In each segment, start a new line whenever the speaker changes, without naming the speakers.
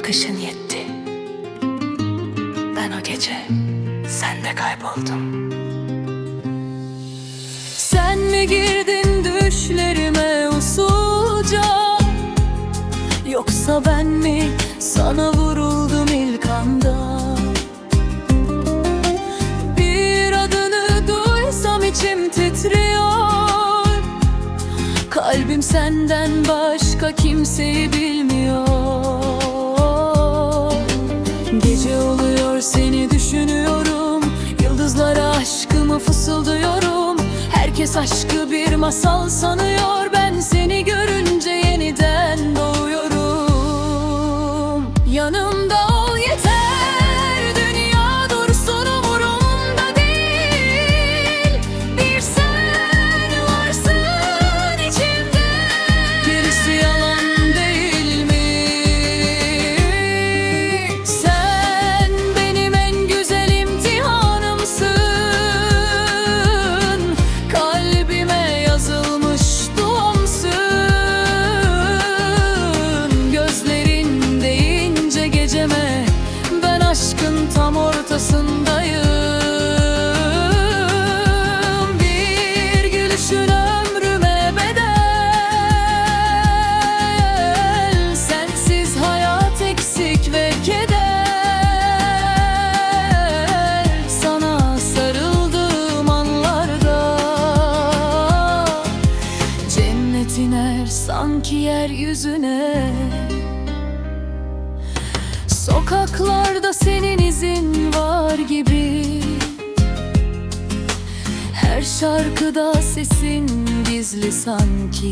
bakışın yetti. Ben o gece sende kayboldum.
Sen mi girdin düşlerime usulca, yoksa ben mi sana vuruldum ilk anda? Bir adını duysam içim titriyor. Kalbim senden başka kimseyi bilmiyor. Gece oluyor, seni düşünüyorum. Yıldızlara aşkımı fısıldıyorum. Herkes aşkı bir masal sanıyor. Ben seni görünce yeniden doğuyorum. Yanımda ol yeter, dünya dursun umurumda değil. Bir sen varsın içimde, gerisi yalan değil mi? Sen benim en güzel imtihanımsın. Kalbime yazılmış duamsın. Gözlerin deyince geceme, ben aşkın tam ortasındayım. Bir gülüşün ömrüme bedel. Sensiz hayat eksik ve keder. Sana sarıldığım anlarda cennet iner sanki yeryüzüne. Sokaklarda senin izin var gibi. Her şarkıda sesin gizli sanki.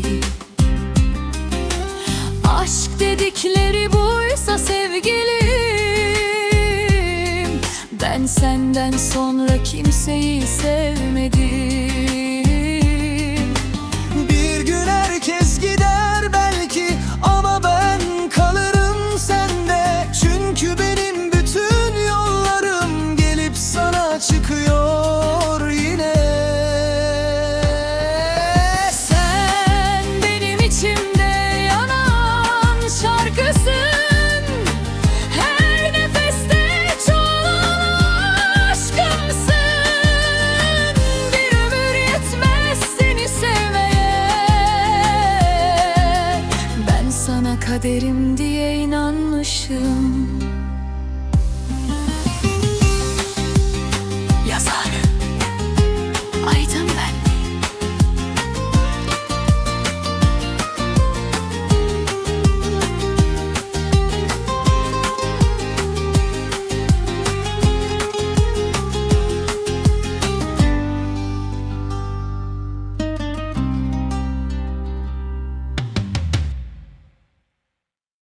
Aşk dedikleri buysa sevgilim, ben senden sonra kimseyi sevmedim.
Bir gün herkes gider belki, ama ben kalırım sende. Çünkü benim bütün yollarım gelip sana çıkıyor yine.
Sen benim içimde yanan şarkısın. Her nefeste çoğalan aşkımsın. Bir ömür yetmez seni sevmeye. Ben sana kaderim diye inanmışım.